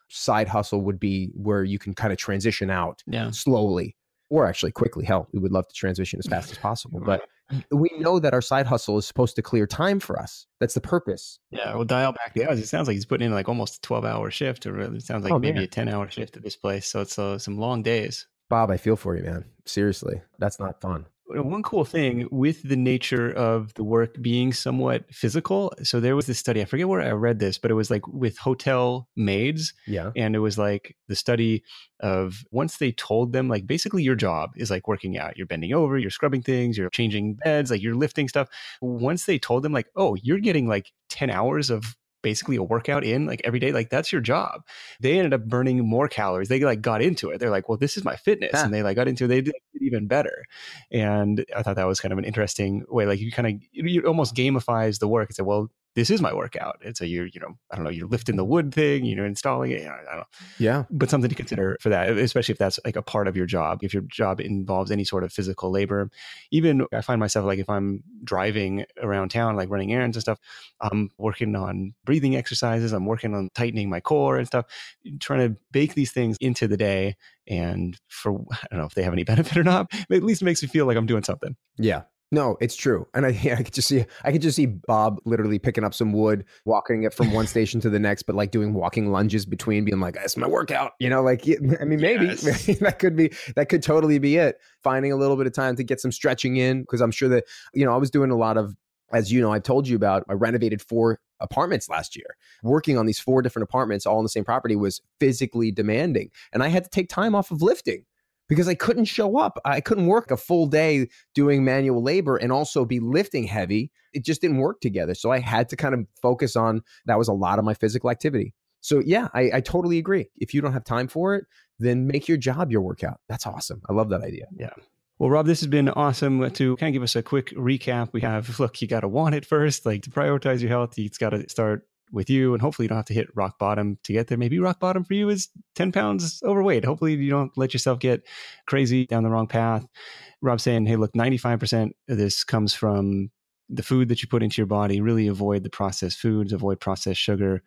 side hustle would be where you can kind of transition out yeah. slowly or actually quickly. Hell, we would love to transition as fast as possible. But we know that our side hustle is supposed to clear time for us. That's the purpose. Yeah, we'll dial back the hours. It sounds like he's putting in like almost a twelve hour shift, or it sounds like oh, maybe man. a ten hour shift at this place. So it's uh, some long days. Bob, I feel for you, man. Seriously, that's not fun. One cool thing with the nature of the work being somewhat physical. So there was this study, I forget where I read this, but it was like with hotel maids. Yeah. And it was like the study of once they told them, like basically your job is like working out. You're bending over, you're scrubbing things, you're changing beds, like you're lifting stuff. Once they told them like, oh, you're getting like ten hours of basically a workout in like every day, like that's your job. They ended up burning more calories. They like got into it. They're like, well, this is my fitness. Huh. And they like got into it. They did it even better. And I thought that was kind of an interesting way. Like you kind of, it almost gamifies the work and say, well, this is my workout. It's a, you're, you know, I don't know, you're lifting the wood thing, you know, installing it. I don't know. Yeah. But something to consider for that, especially if that's like a part of your job. If your job involves any sort of physical labor, even I find myself like if I'm driving around town, like running errands and stuff, I'm working on breathing exercises. I'm working on tightening my core and stuff, trying to bake these things into the day. And for, I don't know if they have any benefit or not, but at least it makes me feel like I'm doing something. Yeah. No, it's true. And I, I could just see, I could just see Bob literally picking up some wood, walking it from one station to the next, but like doing walking lunges between, being like, that's my workout, you know, like, I mean, maybe yes. that could be, that could totally be it. Finding a little bit of time to get some stretching in. Cause I'm sure that, you know, I was doing a lot of, as you know, I've told you about, I renovated four apartments last year. Working on these four different apartments all on the same property was physically demanding. And I had to take time off of lifting, because I couldn't show up. I couldn't work a full day doing manual labor and also be lifting heavy. It just didn't work together. So I had to kind of focus on, that was a lot of my physical activity. So yeah, I, I totally agree. If you don't have time for it, then make your job your workout. That's awesome. I love that idea. Yeah. Well, Rob, this has been awesome. To kind of give us a quick recap, we have, look, you got to want it first, like to prioritize your health. It's got to start with you, and hopefully you don't have to hit rock bottom to get there. Maybe rock bottom for you is ten pounds overweight. Hopefully you don't let yourself get crazy down the wrong path. Rob's saying, hey, look, ninety-five percent of this comes from the food that you put into your body. Really avoid the processed foods, avoid processed sugar.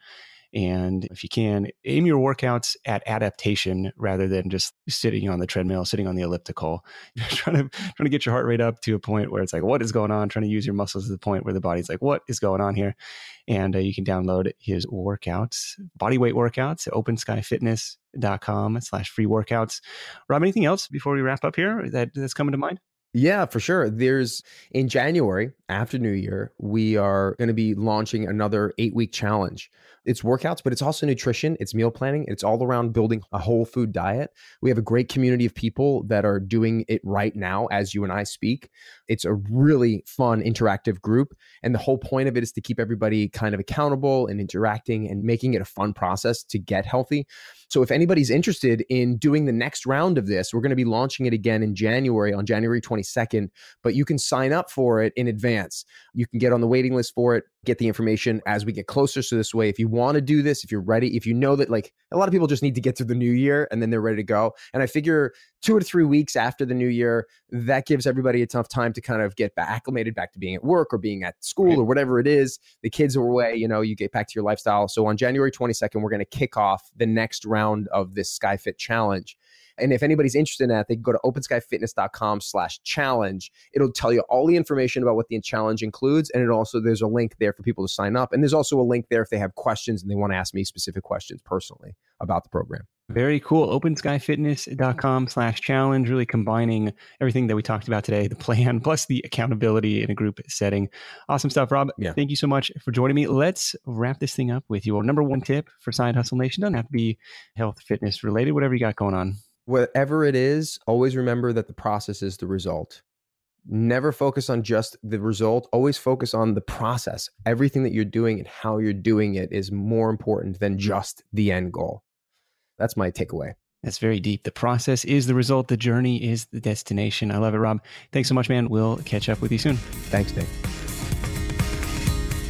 And if you can, aim your workouts at adaptation rather than just sitting on the treadmill, sitting on the elliptical. You're trying to trying to get your heart rate up to a point where it's like, what is going on? Trying to use your muscles to the point where the body's like, what is going on here? And uh, you can download his workouts, body weight workouts at open sky fitness dot com slash free workouts. Rob, anything else before we wrap up here that, that's coming to mind? Yeah, for sure. There's in January after New Year, we are going to be launching another eight week challenge. It's workouts, but it's also nutrition. It's meal planning. It's all around building a whole food diet. We have a great community of people that are doing it right now as you and I speak. It's a really fun, interactive group. And the whole point of it is to keep everybody kind of accountable and interacting and making it a fun process to get healthy. So if anybody's interested in doing the next round of this, we're going to be launching it again in January, on January twenty-second, but you can sign up for it in advance. You can get on the waiting list for it, get the information as we get closer. So this way, if you want to do this, if you're ready, if you know that like a lot of people just need to get through the new year and then they're ready to go. And I figure two or three weeks after the new year, that gives everybody a tough time to kind of get back acclimated back to being at work or being at school right. or whatever it is. The kids are away, you know, you get back to your lifestyle. So on January twenty-second, we're going to kick off the next round of this SkyFit challenge. And if anybody's interested in that, they can go to open sky fitness dot com slash challenge. It'll tell you all the information about what the challenge includes. And it also, there's a link there for people to sign up. And there's also a link there if they have questions and they want to ask me specific questions personally about the program. Very cool. open sky fitness dot com slash challenge, really combining everything that we talked about today, the plan, plus the accountability in a group setting. Awesome stuff, Rob. Yeah. Thank you so much for joining me. Let's wrap this thing up with your number one tip for Side Hustle Nation. Doesn't have to be health, fitness related, whatever you got going on. Whatever it is, always remember that the process is the result. Never focus on just the result. Always focus on the process. Everything that you're doing and how you're doing it is more important than just the end goal. That's my takeaway. That's very deep. The process is the result. The journey is the destination. I love it, Rob. Thanks so much, man. We'll catch up with you soon. Thanks, Dave.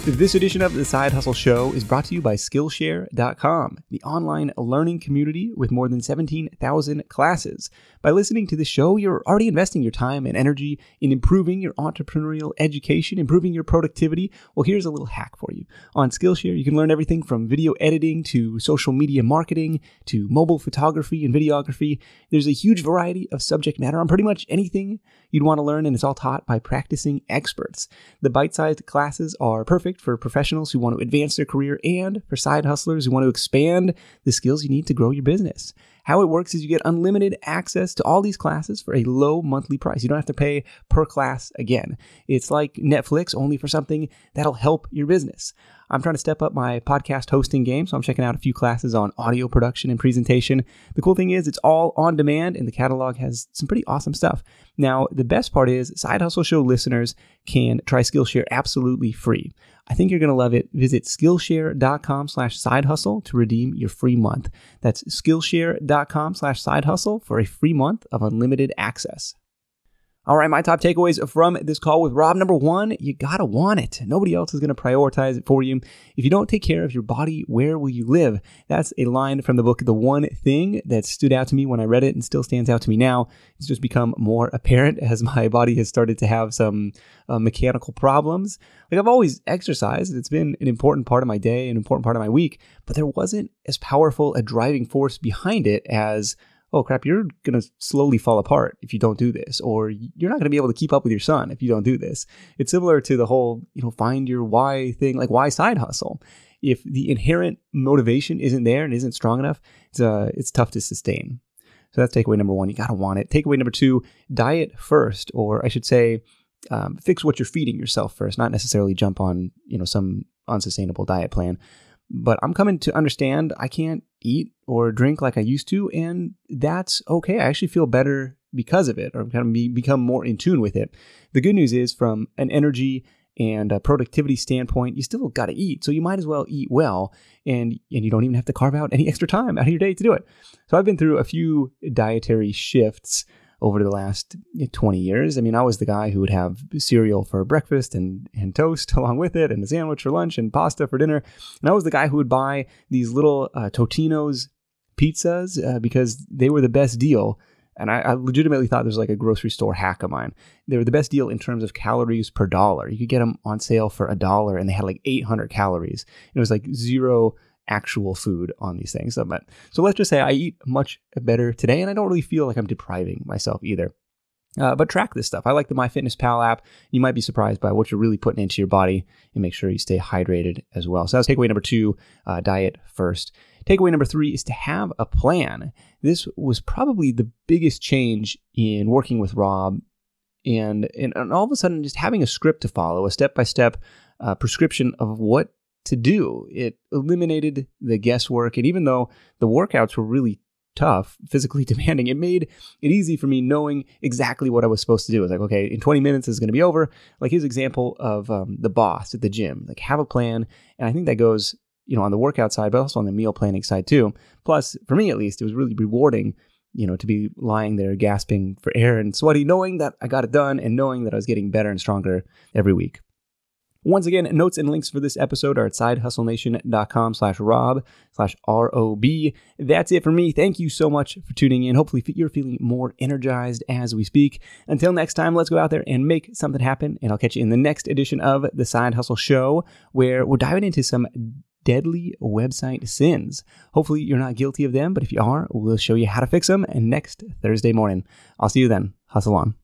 This edition of the Side Hustle Show is brought to you by Skillshare dot com, the online learning community with more than seventeen thousand classes. By listening to the show, you're already investing your time and energy in improving your entrepreneurial education, improving your productivity. Well, here's a little hack for you. On Skillshare, you can learn everything from video editing to social media marketing to mobile photography and videography. There's a huge variety of subject matter on pretty much anything you'd want to learn, and it's all taught by practicing experts. The bite-sized classes are perfect for professionals who want to advance their career and for side hustlers who want to expand the skills you need to grow your business. How it works is you get unlimited access to all these classes for a low monthly price. You don't have to pay per class again. It's like Netflix, only for something that'll help your business. I'm trying to step up my podcast hosting game, so I'm checking out a few classes on audio production and presentation. The cool thing is it's all on demand, and the catalog has some pretty awesome stuff. Now, the best part is Side Hustle Show listeners can try Skillshare absolutely free. I think you're going to love it. Visit Skillshare dot com slash side hustle to redeem your free month. That's Skillshare dot com slash side hustle for a free month of unlimited access. All right, my top takeaways from this call with Rob. Number one, you gotta want it. Nobody else is going to prioritize it for you. If you don't take care of your body, where will you live? That's a line from the book, The One Thing, that stood out to me when I read it and still stands out to me now. It's just become more apparent as my body has started to have some uh, mechanical problems. Like, I've always exercised. It's been an important part of my day, an important part of my week, but there wasn't as powerful a driving force behind it as, oh crap, you're going to slowly fall apart if you don't do this, or you're not going to be able to keep up with your son if you don't do this. It's similar to the whole, you know, find your why thing, like why side hustle. If the inherent motivation isn't there and isn't strong enough, it's uh, it's tough to sustain. So that's takeaway number one. You got to want it. Takeaway number two, diet first, or I should say, um, fix what you're feeding yourself first, not necessarily jump on, you know, some unsustainable diet plan. But I'm coming to understand I can't eat or drink like I used to, and that's okay. I actually feel better because of it, or kind of be, become more in tune with it. The good news is, from an energy and a productivity standpoint, you still got to eat, so you might as well eat well, and and you don't even have to carve out any extra time out of your day to do it. So I've been through a few dietary shifts over the last twenty years. I mean, I was the guy who would have cereal for breakfast and, and toast along with it, and a sandwich for lunch and pasta for dinner. And I was the guy who would buy these little uh, Totino's pizzas uh, because they were the best deal. And I, I legitimately thought this was like a grocery store hack of mine. They were the best deal in terms of calories per dollar. You could get them on sale for a dollar, and they had like eight hundred calories. And it was like zero actual food on these things. So, but, so let's just say I eat much better today, and I don't really feel like I'm depriving myself either. Uh, but track this stuff. I like the MyFitnessPal app. You might be surprised by what you're really putting into your body, and make sure you stay hydrated as well. So that's takeaway number two, uh, diet first. Takeaway number three is to have a plan. This was probably the biggest change in working with Rob, and, and, and all of a sudden just having a script to follow, a step-by-step uh, prescription of what to do. It eliminated the guesswork, and even though the workouts were really tough, physically demanding, it made it easy for me knowing exactly what I was supposed to do. I was like, okay, in twenty minutes it's going to be over. Like his example of um, the boss at the gym, like have a plan. And I think that goes, you know, on the workout side, but also on the meal planning side too. Plus, for me at least, it was really rewarding, you know, to be lying there gasping for air and sweaty, knowing that I got it done and knowing that I was getting better and stronger every week. Once again, notes and links for this episode are at sidehustlenation.com slash rob slash ROB. That's it for me. Thank you so much for tuning in. Hopefully you're feeling more energized as we speak. Until next time, let's go out there and make something happen. And I'll catch you in the next edition of The Side Hustle Show, where we're diving into some deadly website sins. Hopefully you're not guilty of them, but if you are, we'll show you how to fix them. And next Thursday morning, I'll see you then. Hustle on.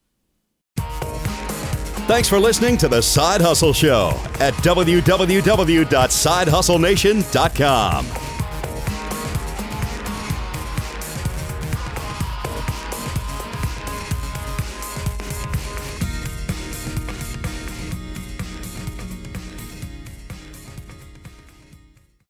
Thanks for listening to The Side Hustle Show at w w w dot side hustle nation dot com.